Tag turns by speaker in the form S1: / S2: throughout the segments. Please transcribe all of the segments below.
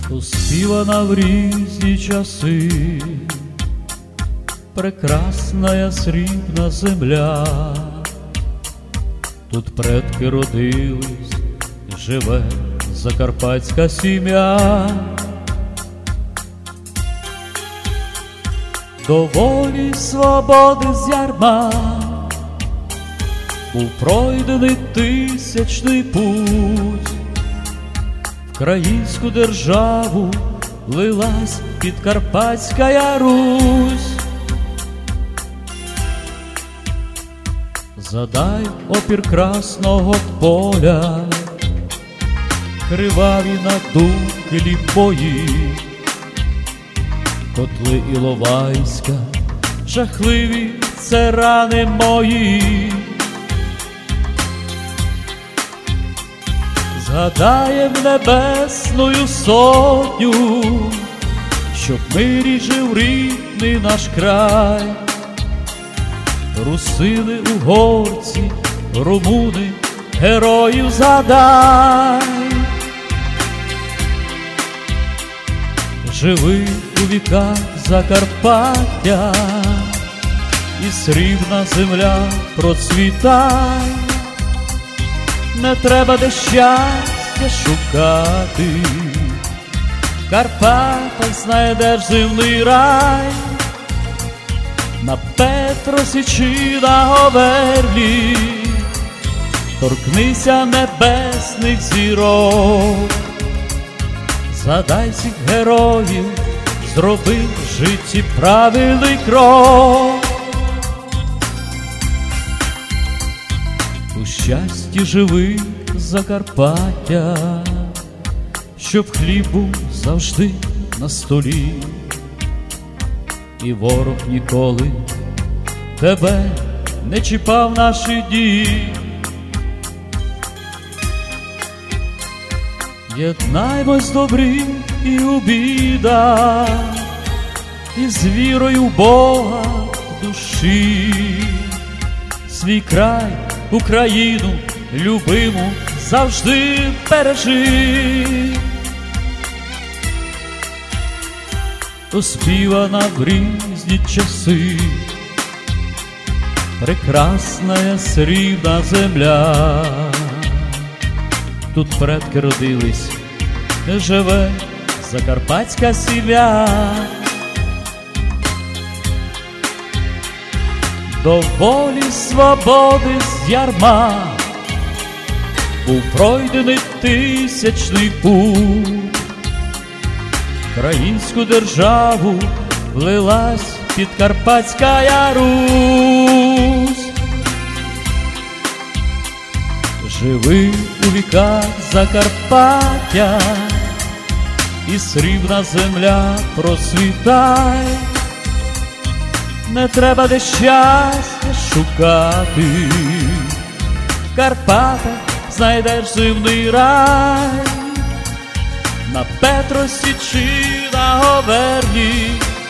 S1: Успівана в різні часи, прекрасна срібна земля. Тут предки родились, живе закарпатська сім'я. До волі свободи з ярма був пройдений тисячний путь. В країнську державу лилась Підкарпатська Русь. Задай опір Красного поля, криваві надумкілі бої, Котли Іловайська, жахливі це рани мої. Згадаєм Небесною Сотню, щоб в мирі жив рідний наш край. Русини, угорці, румуни, героїв згадай. Живи у віках Закарпаття, і срібна земля процвітай. Не треба де щастя шукати, в Карпатах знайдеш земний рай. На Петросі чи на Говерлі торкнися небесних зірок. Згадай цих героїв, зроби в житті правильний крок. У щасті живи Закарпаття, щоб хліб був завжди на столі, і ворог ніколи тебе не чіпав наші дні. Єднаймось добрі і у бідах, і з вірою в Бога в душі. Свій край, Україну любиму завжди бережи. Оспівана в різні часи, прекрасна срібна земля. Тут предки родились, живе закарпатська сім'я. До волі свободи з ярма був пройдений тисячний путь. В країнську державу влилась Підкарпатська Русь. Живи у віках Закарпаття, і срібна земля процвітай. Не треба де щастя шукати, в Карпатах знайдеш земний рай. На Петросі чи на Говерлі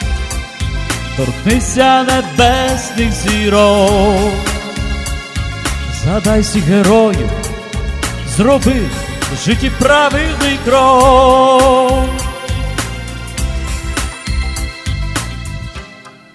S1: торкнися небесних зірок. Згадай всіх героїв, зроби в житті правильний крок.